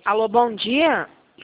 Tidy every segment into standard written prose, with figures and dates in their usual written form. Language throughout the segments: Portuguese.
Alô, bom dia.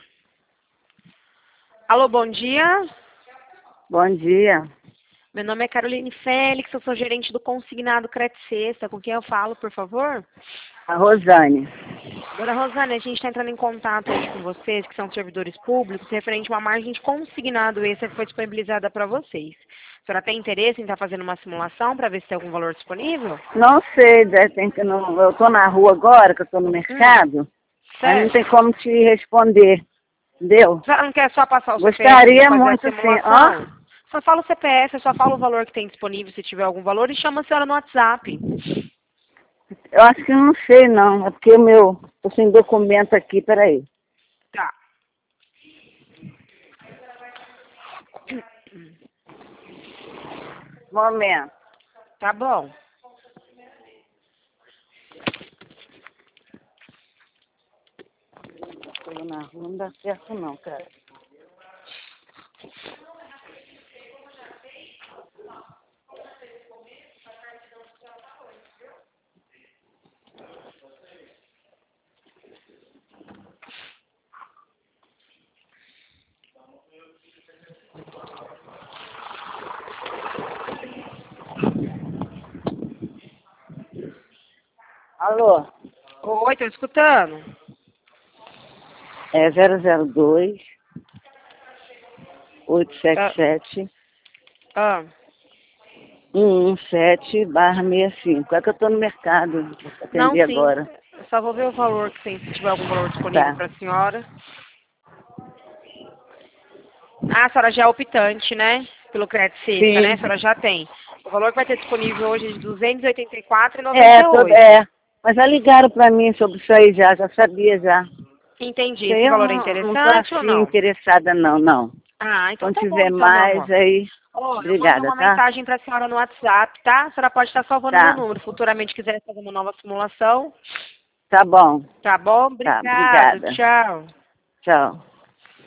Alô, bom dia. Bom dia. Meu nome é Caroline Félix, eu sou gerente do Consignado Crete Sexta. Com quem eu falo, por favor? A Rosane. Dona Rosane, a gente está entrando em contato hoje com vocês, que são servidores públicos, referente a uma margem de consignado extra que foi disponibilizada para vocês. A senhora tem interesse em estar fazendo uma simulação para ver se tem algum valor disponível? Não sei, eu estou na rua agora, que eu estou no mercado, aí não Certo. tem como te responder, entendeu? A senhora não quer só passar o CPF Gostaria para fazer muito a sim. simulação? Só fala o CPF, só fala o valor que tem disponível, se tiver algum valor, e chama a senhora no WhatsApp. Eu acho que eu não sei não, é porque tô sem documento aqui, peraí. Tá. Momento. Tá bom. Estou na rua, não dá certo não, cara. Alô? Oi, tô escutando. É 002 877 Ah, 117/65. É que eu estou no mercado, vou não, atender sim. agora. Eu só vou ver o valor que tem, se tiver algum valor disponível Tá, para a senhora. Ah, a senhora já é optante, né? Pelo crédito sexta, né? A sim. senhora já tem. O valor que vai ter disponível hoje é de R$ É, 284,98. mas já ligaram para mim sobre isso aí já sabia já. Entendi. Isso aí Esse eu valor é não tô interessante ou assim não? interessada não. Ah, então Quando tá bom tiver então, meu mais amor. aí, Ó, eu mandei obrigada, uma tá? mensagem para a senhora no WhatsApp, tá? A senhora pode estar salvando meu Tá, número. Futuramente quiser fazer uma nova simulação. tá bom. Tá bom? Tá, Obrigado. obrigada. Tchau. Tchau.